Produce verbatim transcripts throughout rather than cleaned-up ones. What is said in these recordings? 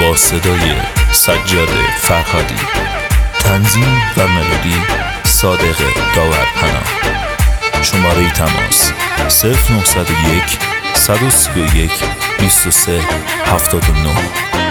با صدای سجاد فرهادی، تنظیم و ملودی صادق داورپناه. شماره تماس صفر نهصد و یک صد و سی و یک بیست و سه هفتاد و نه.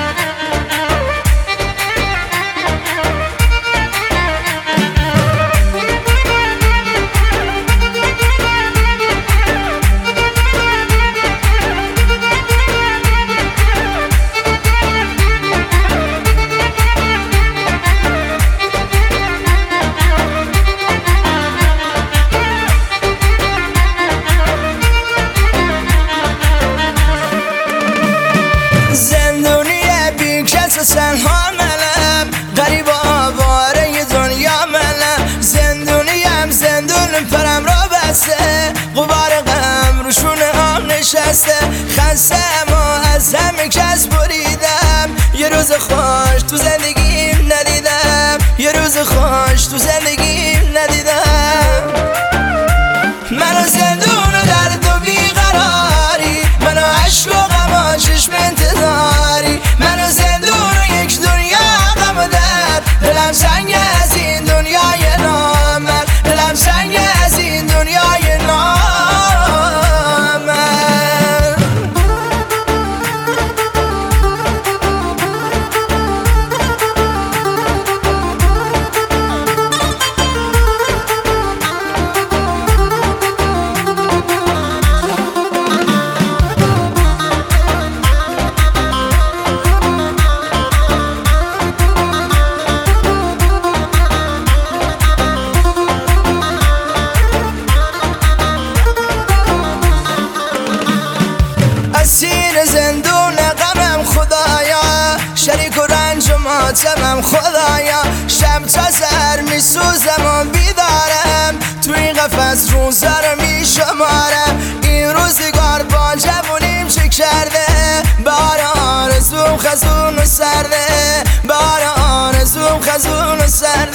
تنها منم غریب آواره دنیا منم، زندونیم زندون پرم را بسته، غبار غم رو شونه هم نشسته، خسته اما از همه کس بریدم، یه روز خوش تو زندگیم ندیدم، یه روز خوش تو زندگیم ندیدم. منو زندون و درد و بیقراری، منو عشق و غم و چشم انتظاری، منو زندون دلم سنگ از این دنیای نامر، دلم سنگ از این دنیای نامر. زندون غمم خدایا، شریک و رنج و ماتمم خدایا، شب تا سر میسوزم و بیدارم، توی قفس روزا رو میشمارم، این روزگار با جوونیم چه کرده، بار آرزوم خزون و سرده، بار آرزوم خزون و سرده.